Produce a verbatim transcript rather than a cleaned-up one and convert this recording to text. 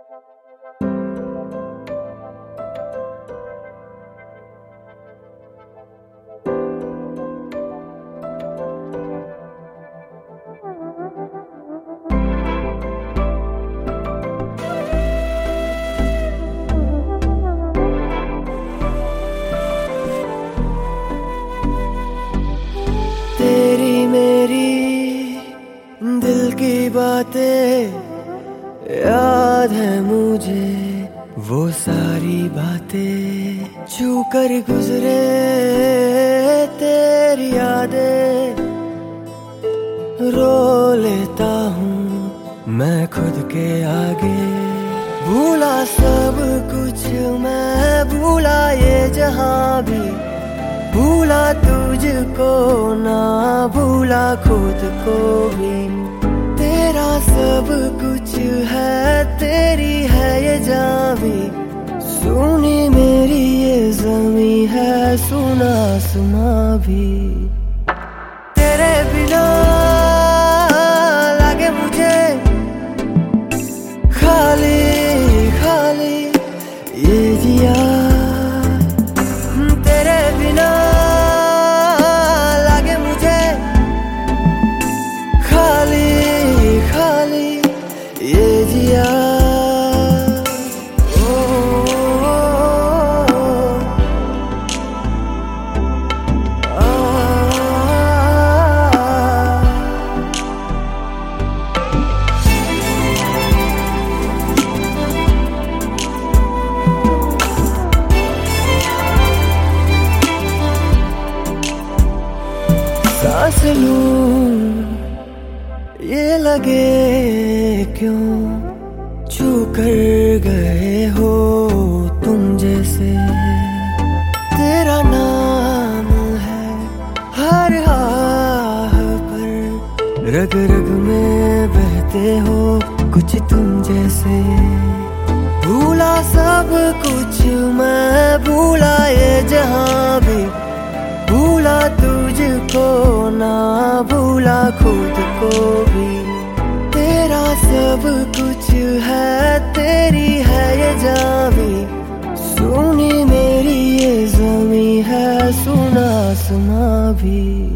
तेरी मेरी दिल की बातें याद है मुझे, वो सारी बातें छू कर गुजरे तेरी यादें। रो लेता हूँ मैं खुद के आगे, भूला सब कुछ मैं, भूला ये जहां भी, भूला तुझको ना भूला खुद को भी। तेरा सब कुछ है, तेरी है ये जान भी, सुनी मेरी ये ज़मीं है, सुना सुना भी। तेरे बिना लगे मुझे खाली खाली ये जिया, तेरे बिना लगे मुझे खाली खाली ये जिया। ओ, ओ, ओ, आ, सांस लूं ये लगे क्यों, छू कर गए हो तुम जैसे। तेरा नाम है हर आह पर, रग रग में बहते हो कुछ तुम जैसे। भूला सब कुछ मैं, भूला ये जहां भी, भूला तुझको ना भूला खुद को भी। तेरा सब कुछ है, तेरी है ये जान भी, सुनी मेरी ये ज़मीं है, सुना सुना भी।